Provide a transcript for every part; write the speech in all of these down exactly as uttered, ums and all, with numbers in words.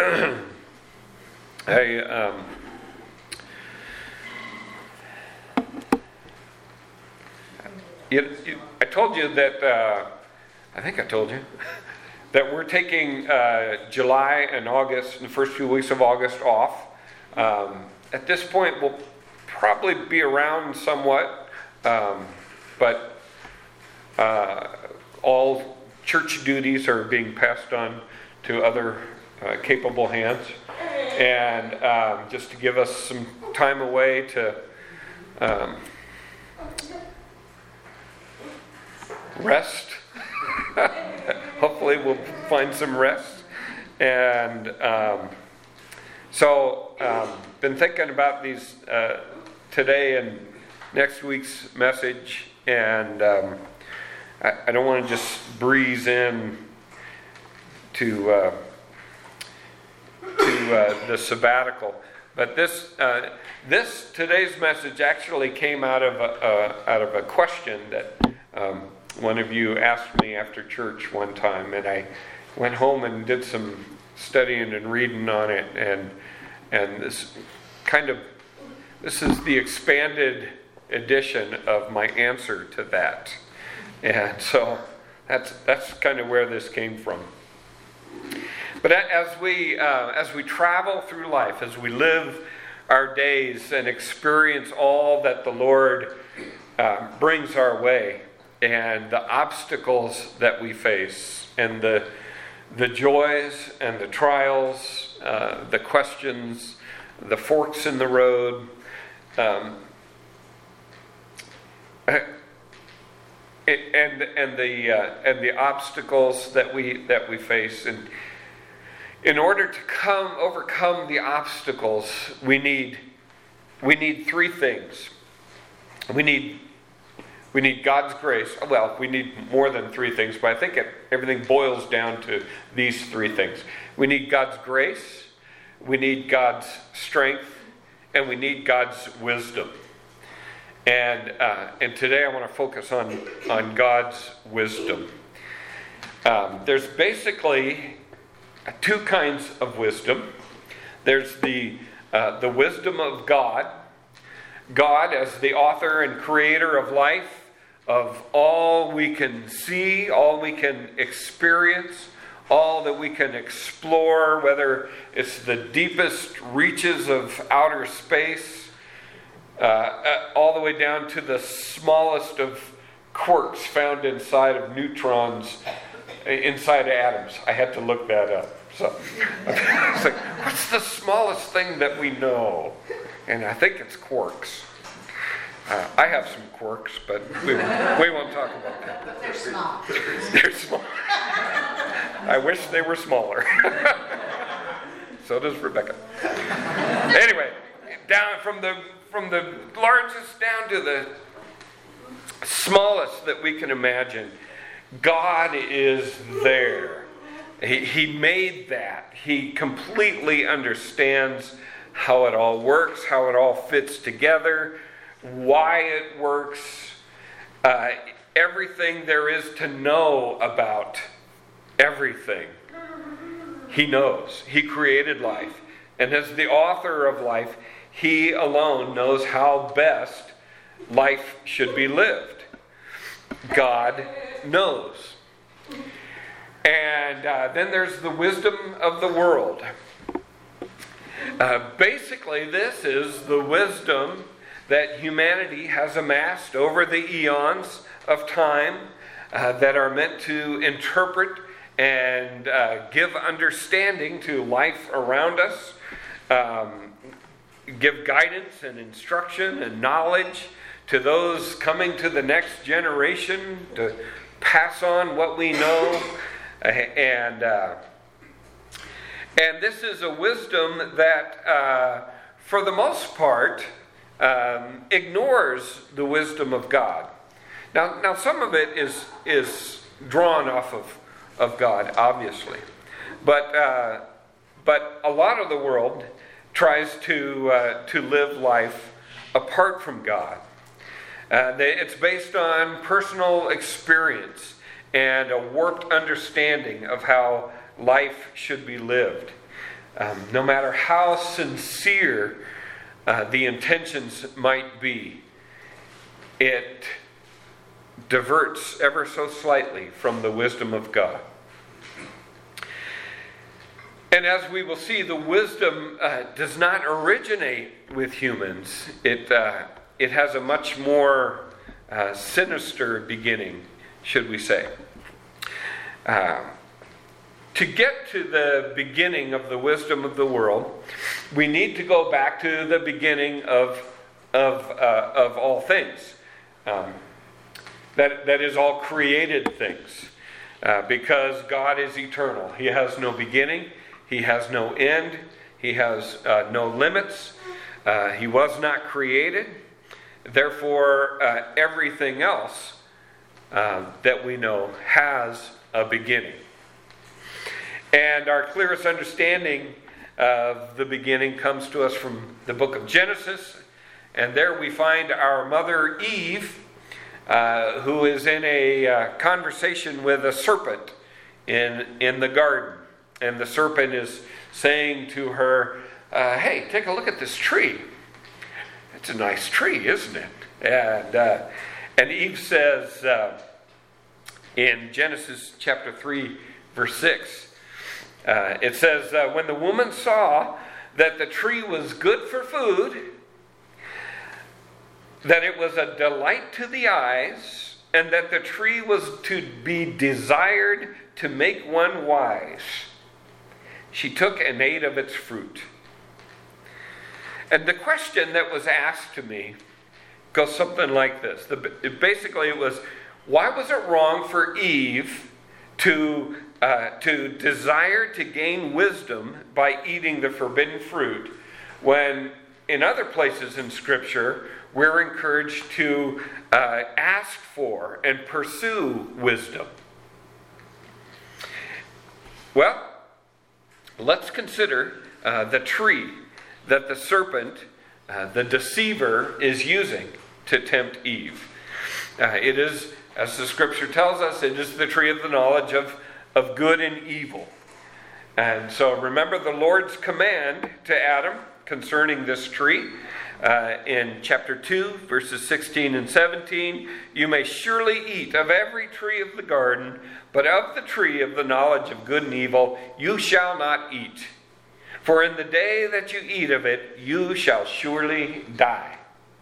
I um, you, you, I told you that uh, I think I told you that we're taking uh, July and August, the first few weeks of August off. Um, at this point, we'll probably be around somewhat, um, but uh, all church duties are being passed on to other uh, capable hands. And um, just to give us some time away to um, rest. Hopefully we'll find some rest. And um, so um, been thinking about these uh, today and next week's message. And um, I, I don't want to just breeze in to... Uh, to uh, the sabbatical, but this uh, this today's message actually came out of a, uh, out of a question that um, one of you asked me after church one time, and I went home and did some studying and reading on it, and and this kind of this is the expanded edition of my answer to that, and so that's that's kind of where this came from. But as we uh, as we travel through life, as we live our days and experience all that the Lord uh, brings our way, and the obstacles that we face, and the the joys and the trials, uh, the questions, the forks in the road, um, and and the uh, and the obstacles that we that we face, and in order to come overcome the obstacles, we need we need three things. We need we need God's grace. Well, we need more than three things, but I think it, everything boils down to these three things. We need God's grace, we need God's strength, and we need God's wisdom. And uh, and today I want to focus on on God's wisdom. Um, there's basically two kinds of wisdom. There's the uh, the wisdom of God. God as the author and creator of life, of all we can see, all we can experience, all that we can explore, whether it's the deepest reaches of outer space, uh, uh, all the way down to the smallest of quarks found inside of neutrons, inside atoms. I had to look that up. So it's like, what's the smallest thing that we know? And I think it's quarks. Uh, I have some quirks, but we, we won't talk about that. They're small. They're small. I wish they were smaller. So does Rebecca. Anyway, down from the from the largest down to the smallest that we can imagine, God is there. He, he made that. He completely understands how it all works, how it all fits together, why it works, uh, everything there is to know about everything. He knows. He created life. And as the author of life, He alone knows how best life should be lived. God knows. And uh, then there's the wisdom of the world. Uh, basically, this is the wisdom that humanity has amassed over the eons of time uh, that are meant to interpret and uh, give understanding to life around us, um, give guidance and instruction and knowledge to those coming to the next generation, to pass on what we know. And uh, and this is a wisdom that, uh, for the most part, um, ignores the wisdom of God. Now, now some of it is is drawn off of, of God, obviously, but uh, but a lot of the world tries to uh, to live life apart from God. Uh, they, it's based on personal experience and a warped understanding of how life should be lived. Um, no matter how sincere uh, the intentions might be, it diverts ever so slightly from the wisdom of God. And as we will see, the wisdom uh, does not originate with humans. It, uh, it has a much more uh, sinister beginning, should we say. Uh, To get to the beginning of the wisdom of the world, we need to go back to the beginning of of uh, of all things. Um, that that is all created things, uh, because God is eternal. He has no beginning. He has no end. He has uh, no limits. Uh, he was not created. Therefore, uh, everything else uh, that we know has a beginning. And our clearest understanding of the beginning comes to us from the book of Genesis. And there we find our mother Eve, uh, who is in a uh, conversation with a serpent in, in the garden. And the serpent is saying to her, uh, hey, take a look at this tree. It's a nice tree, isn't it? And, uh, and Eve says uh, in Genesis chapter three, verse six, Uh, it says, uh, when the woman saw that the tree was good for food, that it was a delight to the eyes, and that the tree was to be desired to make one wise, she took and ate of its fruit. And the question that was asked to me goes something like this. The, basically it was, why was it wrong for Eve to Uh, to desire to gain wisdom by eating the forbidden fruit, when in other places in Scripture we're encouraged to uh, ask for and pursue wisdom? Well, let's consider uh, the tree that the serpent, uh, the deceiver, is using to tempt Eve. Uh, it is, as the Scripture tells us, it is the tree of the knowledge of of good and evil. And so remember the Lord's command to Adam concerning this tree uh, in chapter two, verses sixteen and seventeen. You may surely eat of every tree of the garden, but of the tree of the knowledge of good and evil you shall not eat. For in the day that you eat of it, you shall surely die.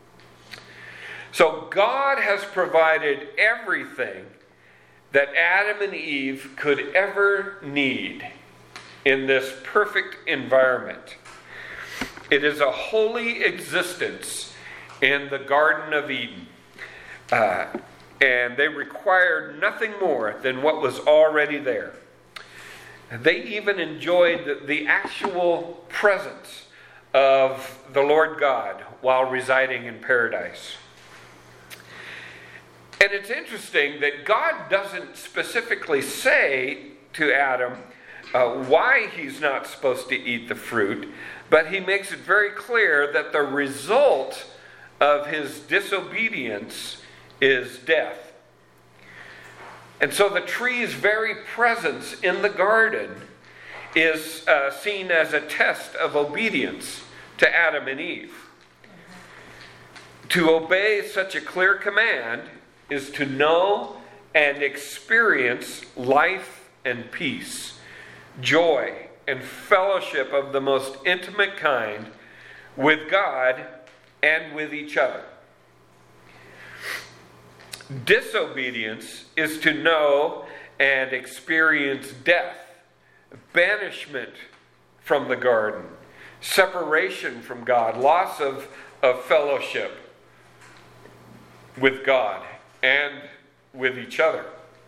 So God has provided everything that Adam and Eve could ever need in this perfect environment. It is a holy existence in the Garden of Eden. Uh, and they required nothing more than what was already there. They even enjoyed the, the actual presence of the Lord God while residing in paradise. And it's interesting that God doesn't specifically say to Adam uh, why he's not supposed to eat the fruit, but he makes it very clear that the result of his disobedience is death. And so the tree's very presence in the garden is uh, seen as a test of obedience to Adam and Eve. To obey such a clear command is to know and experience life and peace, joy and fellowship of the most intimate kind with God and with each other. Disobedience is to know and experience death, banishment from the garden, separation from God, loss of, of fellowship with God and with each other.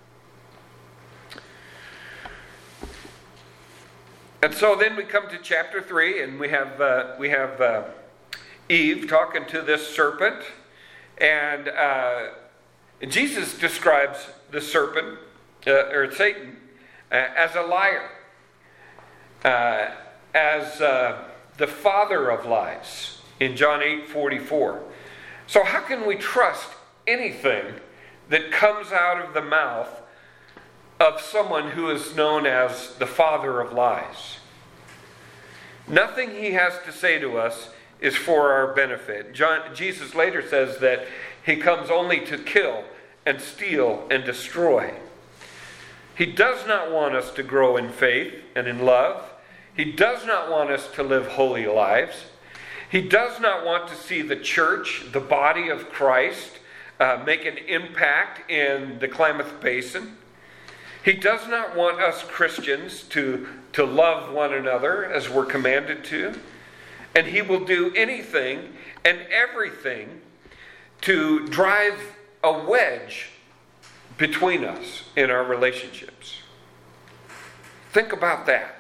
And so then we come to chapter three, and we have uh, we have uh, Eve talking to this serpent, and uh, Jesus describes the serpent uh, or Satan uh, as a liar, uh, as uh, the father of lies in John eight forty-four. So how can we trust anything that comes out of the mouth of someone who is known as the father of lies? Nothing he has to say to us is for our benefit. John, Jesus later says that he comes only to kill and steal and destroy. He does not want us to grow in faith and in love. He does not want us to live holy lives. He does not want to see the church, the body of Christ, uh, make an impact in the Klamath Basin. He does not want us Christians to, to love one another as we're commanded to. And he will do anything and everything to drive a wedge between us in our relationships. Think about that.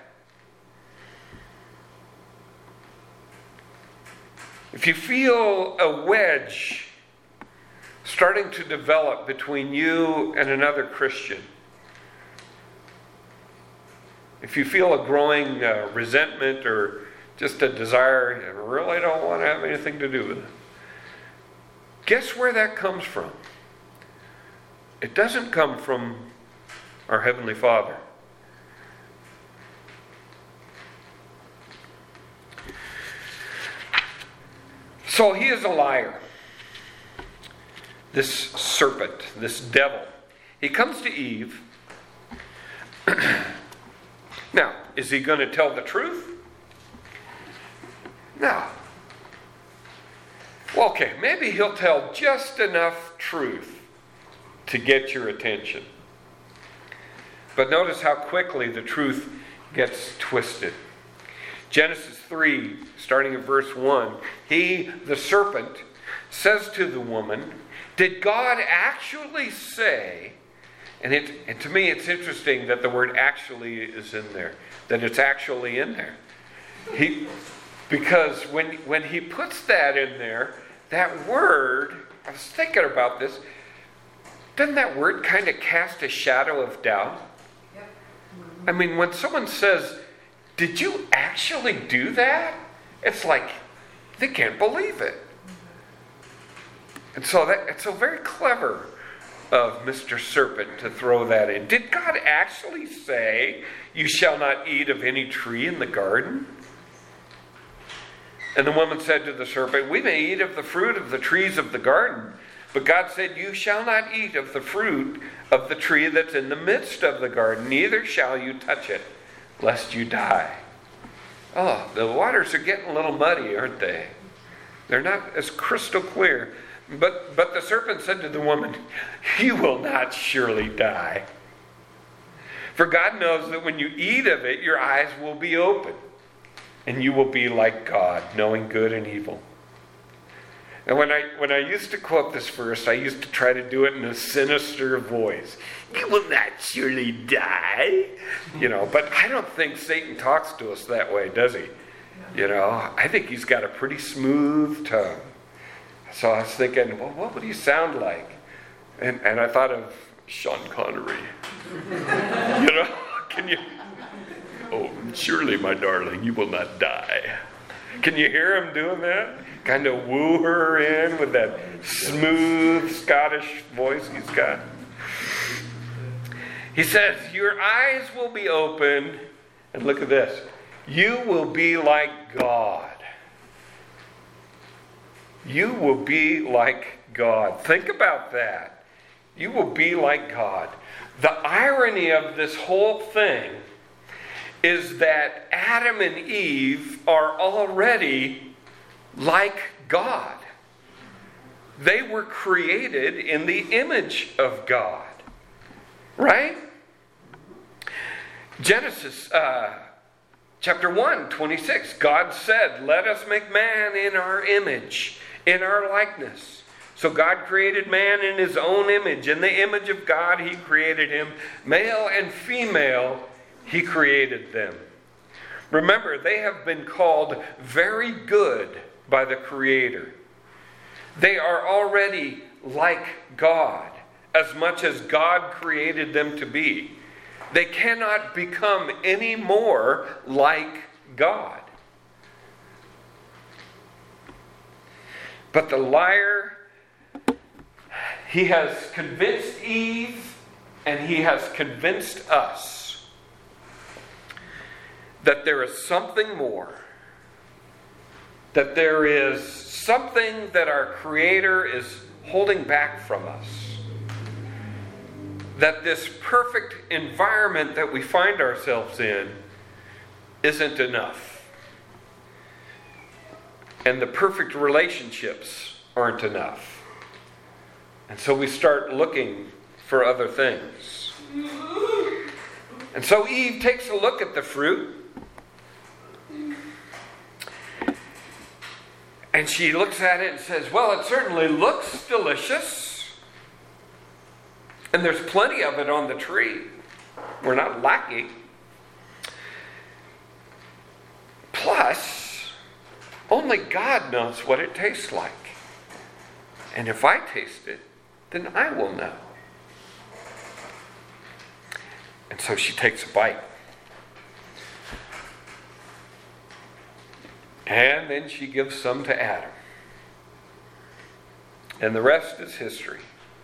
If you feel a wedge starting to develop between you and another Christian, if you feel a growing uh, resentment or just a desire, I really don't want to have anything to do with it, guess where that comes from? It doesn't come from our Heavenly Father. So he is a liar. This serpent, this devil. He comes to Eve. Now, is he going to tell the truth? No. Well, okay, maybe he'll tell just enough truth to get your attention. But notice how quickly the truth gets twisted. Genesis three, starting at verse one, he, the serpent, says to the woman, did God actually say, and, it, and to me it's interesting that the word actually is in there, that it's actually in there. He, because when, when he puts that in there, that word, I was thinking about this, doesn't that word kind of cast a shadow of doubt? Yep. I mean, when someone says, did you actually do that? It's like, they can't believe it. And so that it's so very clever of Mister Serpent to throw that in. Did God actually say, you shall not eat of any tree in the garden? And the woman said to the serpent, we may eat of the fruit of the trees of the garden, but God said, you shall not eat of the fruit of the tree that's in the midst of the garden, neither shall you touch it, lest you die. Oh, the waters are getting a little muddy, aren't they? They're not as crystal clear. But, but the serpent said to the woman, you will not surely die. For God knows that when you eat of it, your eyes will be open, and you will be like God, knowing good and evil. And when I when I used to quote this verse, I used to try to do it in a sinister voice. You will not surely die. You know, but I don't think Satan talks to us that way, does he? You know, I think he's got a pretty smooth tongue. So I was thinking, well, what would he sound like? And and I thought of Sean Connery. You know, can you... Oh, surely, my darling, you will not die. Can you hear him doing that? Kind of woo her in with that smooth Scottish voice he's got. He says, your eyes will be open, and look at this, you will be like God. You will be like God. Think about that. You will be like God. The irony of this whole thing is that Adam and Eve are already like God. They were created in the image of God. Right? Genesis uh, chapter one, twenty-six. God said, let us make man in our image, in our likeness. So God created man in his own image. In the image of God, he created him. Male and female, he created them. Remember, they have been called very good by the Creator. They are already like God, as much as God created them to be. They cannot become any more like God. But the liar, he has convinced Eve, and he has convinced us that there is something more. that there is something that our Creator is holding back from us. That this perfect environment that we find ourselves in isn't enough. And the perfect relationships aren't enough. And so we start looking for other things. And so Eve takes a look at the fruit. And she looks at it and says, well, it certainly looks delicious. And there's plenty of it on the tree. We're not lacking. Plus, only God knows what it tastes like. And if I taste it, then I will know. And so she takes a bite. And then she gives some to Adam. And the rest is history.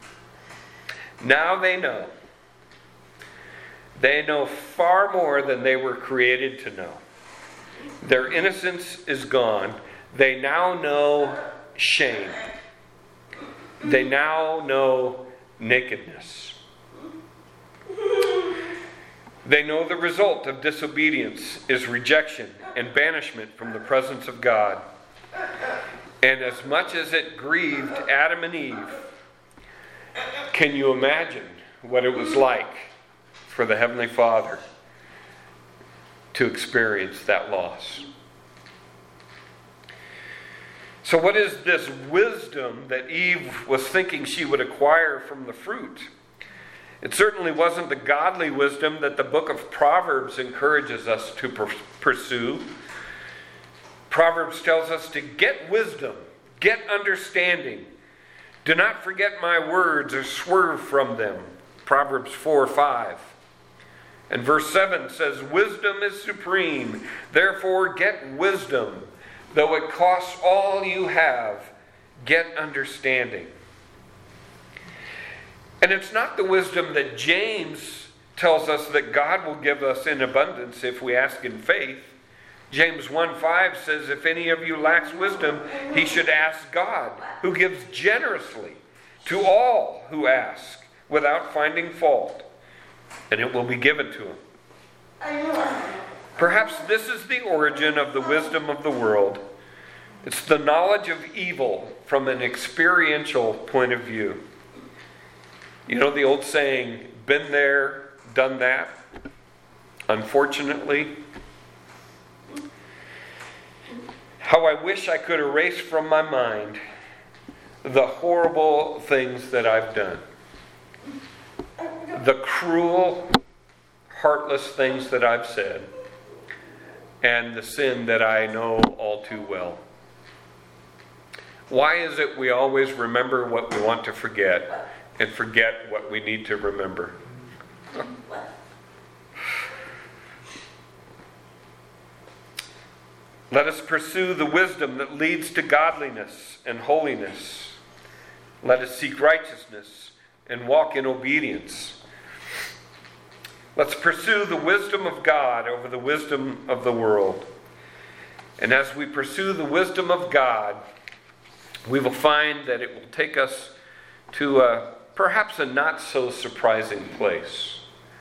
Now they know. They know far more than they were created to know. Their innocence is gone. They now know shame. They now know nakedness. They know the result of disobedience is rejection and banishment from the presence of God. And as much as it grieved Adam and Eve, can you imagine what it was like for the Heavenly Father to experience that loss? So what is this wisdom that Eve was thinking she would acquire from the fruit? It certainly wasn't the godly wisdom that the book of Proverbs encourages us to per- pursue. Proverbs tells us to get wisdom, get understanding. Do not forget my words or swerve from them. Proverbs four five. And verse seven says, wisdom is supreme. Therefore get wisdom. Though it costs all you have, get understanding. And it's not the wisdom that James tells us that God will give us in abundance if we ask in faith. James one five says, if any of you lacks wisdom, he should ask God, who gives generously to all who ask, without finding fault, and it will be given to him. Perhaps this is the origin of the wisdom of the world. It's the knowledge of evil from an experiential point of view. You know the old saying, been there, done that? Unfortunately, how I wish I could erase from my mind the horrible things that I've done. The cruel, heartless things that I've said. And the sin that I know all too well. Why is it we always remember what we want to forget and forget what we need to remember? Let us pursue the wisdom that leads to godliness and holiness. Let us seek righteousness and walk in obedience. Let's pursue the wisdom of God over the wisdom of the world. And as we pursue the wisdom of God, we will find that it will take us to a, perhaps a not so surprising place.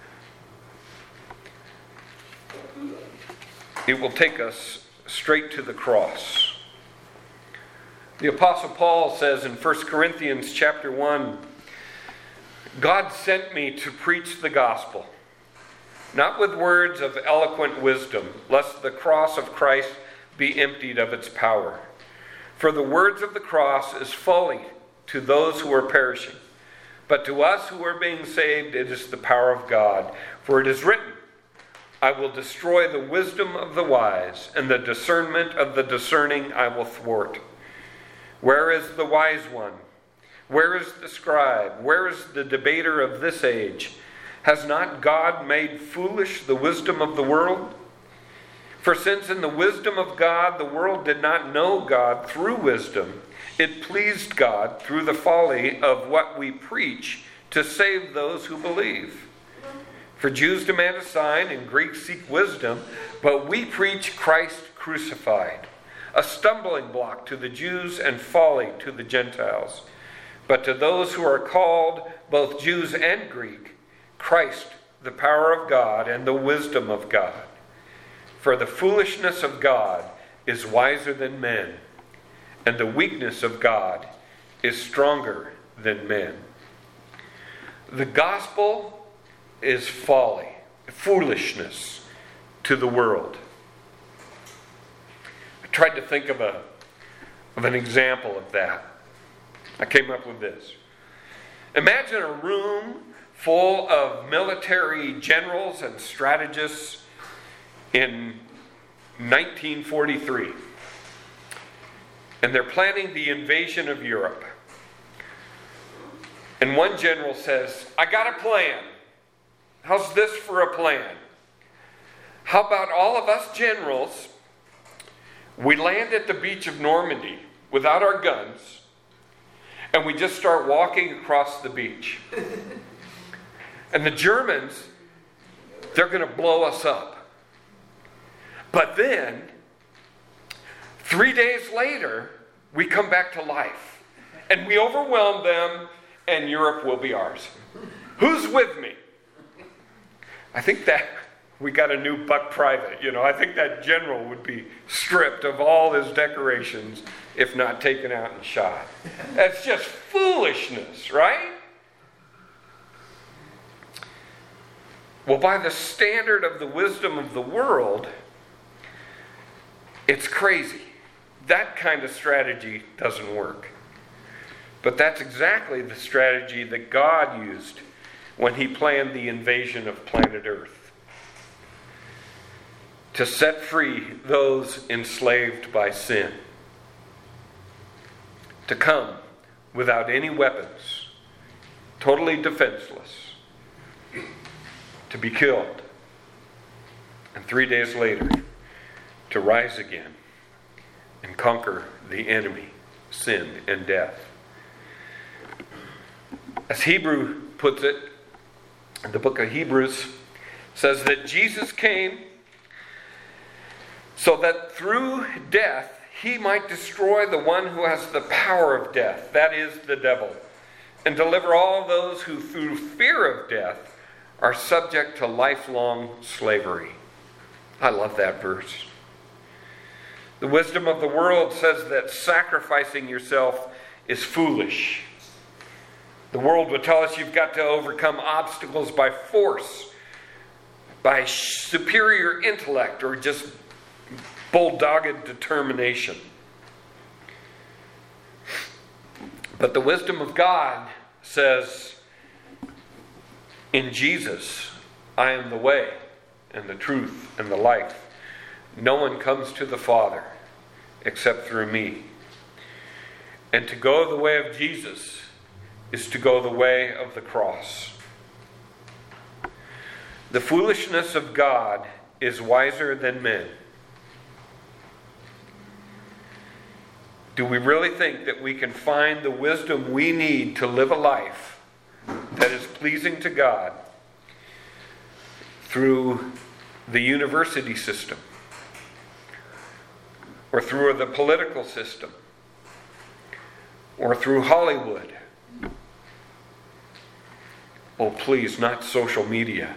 It will take us straight to the cross. The Apostle Paul says in First Corinthians chapter one, God sent me to preach the gospel, not with words of eloquent wisdom, lest the cross of Christ be emptied of its power. For the words of the cross is folly to those who are perishing, but to us who are being saved it is the power of God. For it is written, I will destroy the wisdom of the wise, and the discernment of the discerning I will thwart. Where is the wise one? Where is the scribe? Where is the debater of this age? Has not God made foolish the wisdom of the world? For since in the wisdom of God the world did not know God through wisdom, it pleased God through the folly of what we preach to save those who believe. For Jews demand a sign and Greeks seek wisdom, but we preach Christ crucified, a stumbling block to the Jews and folly to the Gentiles. But to those who are called, both Jews and Greek, Christ, the power of God and the wisdom of God. For the foolishness of God is wiser than men, and the weakness of God is stronger than men. The gospel is folly, foolishness to the world. I tried to think of a of an example of that. I came up with this. Imagine a room full of military generals and strategists in nineteen forty-three. And they're planning the invasion of Europe. And one general says, I got a plan. How's this for a plan? How about all of us generals, we land at the beach of Normandy without our guns, and we just start walking across the beach. And the Germans, they're going to blow us up. But then, three days later, we come back to life. And we overwhelm them, and Europe will be ours. Who's with me? I think that we got a new buck private. You know, I think that general would be stripped of all his decorations, if not taken out and shot. That's just foolishness, right? Well, by the standard of the wisdom of the world, it's crazy. That kind of strategy doesn't work. But that's exactly the strategy that God used when he planned the invasion of planet Earth. To set free those enslaved by sin. To come without any weapons, totally defenseless. To be killed. And three days later, to rise again and conquer the enemy, sin and death. As Hebrew puts it, the book of Hebrews says that Jesus came so that through death he might destroy the one who has the power of death, that is, the devil, and deliver all those who through fear of death are subject to lifelong slavery. I love that verse. The wisdom of the world says that sacrificing yourself is foolish. The world would tell us you've got to overcome obstacles by force, by superior intellect, or just bulldogged determination. But the wisdom of God says, in Jesus, I am the way and the truth and the life. No one comes to the Father except through me. And to go the way of Jesus is to go the way of the cross. The foolishness of God is wiser than men. Do we really think that we can find the wisdom we need to live a life that is pleasing to God through the university system, or through the political system, or through Hollywood? Oh, please, not social media.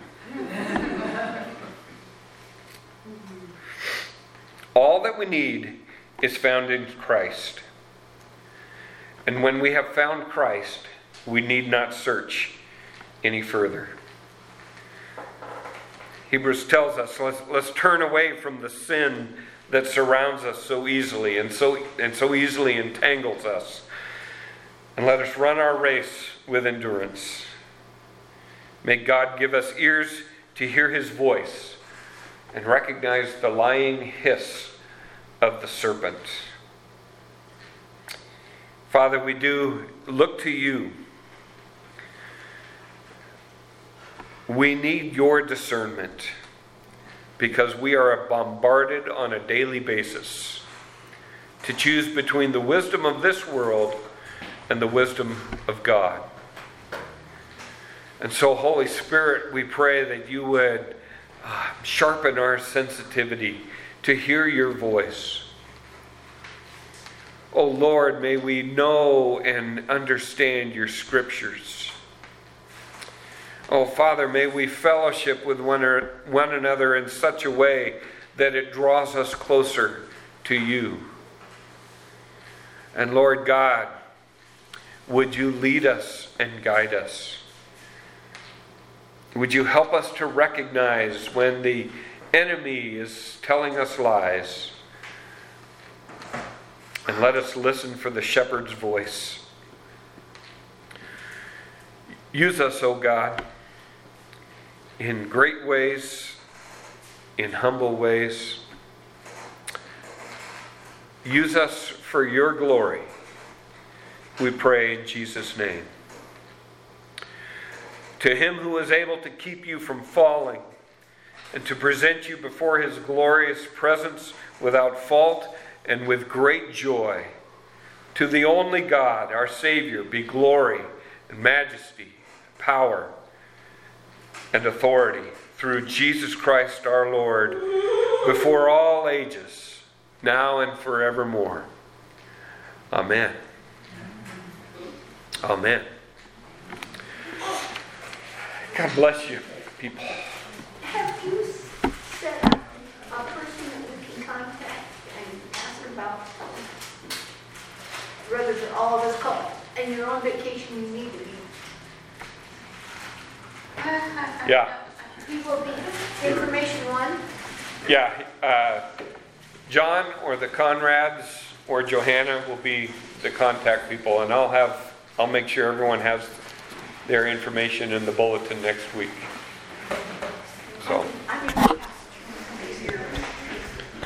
All that we need is found in Christ. And when we have found Christ, we need not search any further. Hebrews tells us, let's, let's turn away from the sin that surrounds us so easily and so and so easily entangles us. And let us run our race with endurance. May God give us ears to hear his voice and recognize the lying hiss of the serpent. Father, we do look to you. We need your discernment because we are bombarded on a daily basis to choose between the wisdom of this world and the wisdom of God. And so, Holy Spirit, we pray that you would uh, sharpen our sensitivity to hear your voice. Oh Lord, may we know and understand your scriptures. Oh Father, may we fellowship with one, or, one another in such a way that it draws us closer to you. And Lord God, would you lead us and guide us? Would you help us to recognize when the enemy is telling us lies? And let us listen for the shepherd's voice. Use us, O God, in great ways, in humble ways. Use us for your glory. We pray in Jesus' name. To him who is able to keep you from falling and to present you before his glorious presence without fault and with great joy, to the only God, our Savior, be glory and majesty, power and authority through Jesus Christ our Lord, before all ages, now and forevermore. Amen. Amen. God bless you, people. Have you set up a person that we can contact and ask about whether that all of us come and you're on vacation, you need to be? Yeah. He will be information one. Yeah. Uh, John or the Conrads or Johanna will be the contact people, and I'll have I'll make sure everyone has their information in the bulletin next week.